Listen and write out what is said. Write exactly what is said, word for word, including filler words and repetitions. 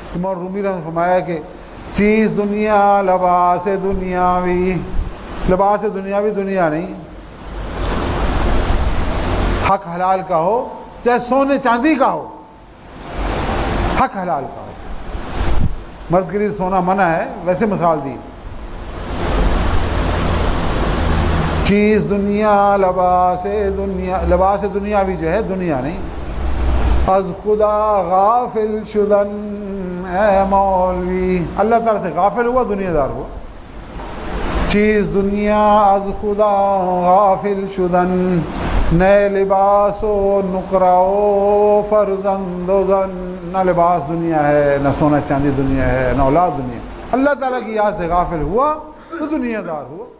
इमाम रूमी ने फरमाया कि चीज़ दुनिया लिबास दुनियावी, लिबास दुनियावी दुनिया नहीं। हक हलाल का हो चाहे सोने चांदी का हो, हक हलाल का हो। मर्द के लिए सोना मना है, वैसे मिसाल दी। चीज़ दुनिया लिबास दुनिया, लिबास दुनियावी जो है दुनिया नहीं। अज खुदा गाफिल शुदन ए मौलवी, अल्लाह ताला से गाफिल हुआ, दुनियादार हुआ। चीज़ दुनिया अज खुदा गाफिल शुदन, नए लिबासो नुकराओ फरजंदोजन। न लिबास दुनिया है, न सोना चांदी दुनिया है, न औलाद दुनिया। अल्लाह ताला की याद से गाफिल हुआ तो दुनियादार हुआ।